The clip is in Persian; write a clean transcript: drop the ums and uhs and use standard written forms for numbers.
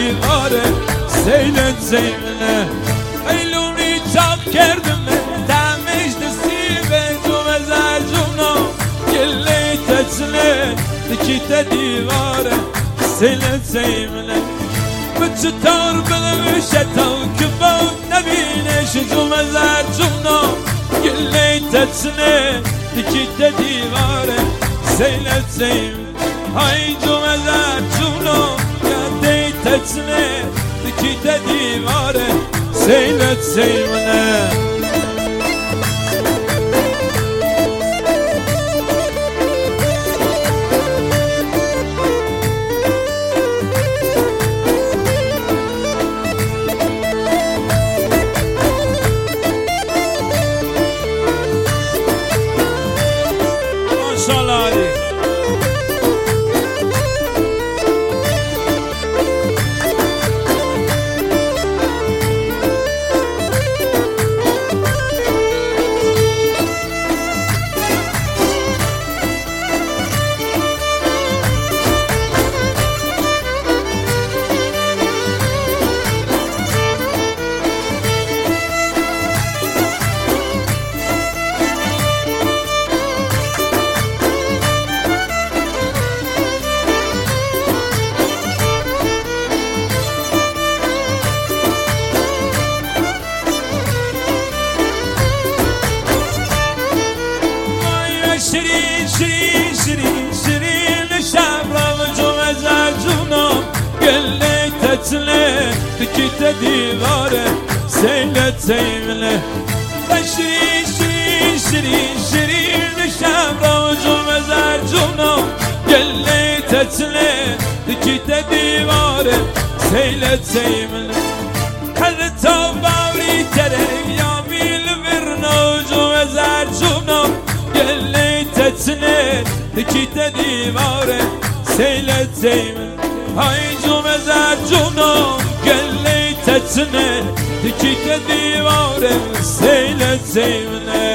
دیواره سیلت زیمنه ایلونی چاپ کردم دمش دسیبه جوم زرجونا گلی تچنه دکیت دیواره سیلت زیمنه بچطور بلوشه تا که بود نبینش جوم زرجونا گلی تچنه دکیت دیواره سیلت زیمنه های جوم زرجونا گلی تچنه دکیت دیواره سیلت زیمنه ماشاءالله علی شیرین شیرین شیرین شیرین شب را جوم زرجونا گلی تچنه دکیت دیواره سیلت زیمنه شیرین شیرین شیرین شیرین شب را جوم زرجونا گلی تچنه دکیت دیواره سیلت زیمنه حضرتا باوری تره یا میل ورنا جوم زرجونا گلی تچنه دکیت دیواره سیلت زیمنه های جوم زرجونا گلی تچنه دکیت دیواره سیلت زیمنه